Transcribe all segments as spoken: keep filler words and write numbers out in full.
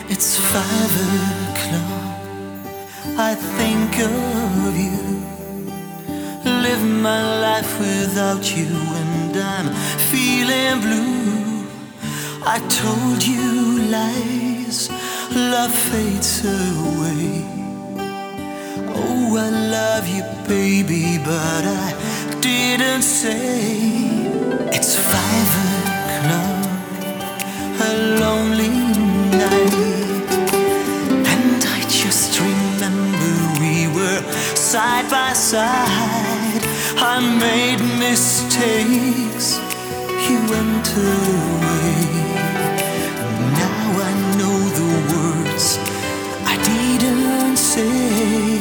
It's five o'clock, I think of you. Live my life without you and I'm feeling blue. I told you lies, love fades away. Oh, I love you, baby, but I didn't say. It's five o'clock, a lonely night, and I just remember we were side by side. I made mistakes, you went away. Now I know the words I didn't say.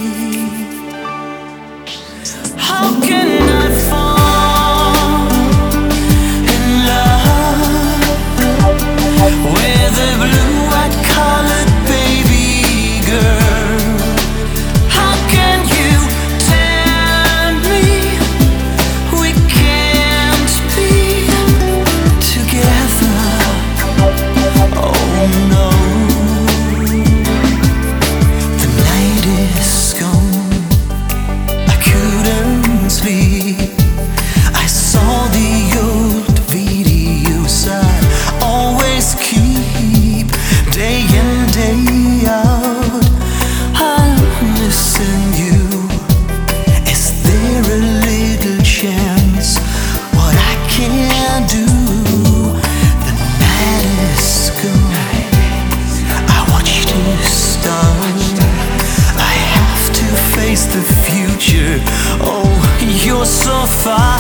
How can I fall in love with a blue-eyed collared baby girl? How can you tell me we can't be together? Oh no, the night is gone, I couldn't sleep. I saw the old videos I always keep, day in, day out. I'm missing you. Is there a little chance what I can do? The night is gone, I watched it start. I have to face the future. Oh, you're so far.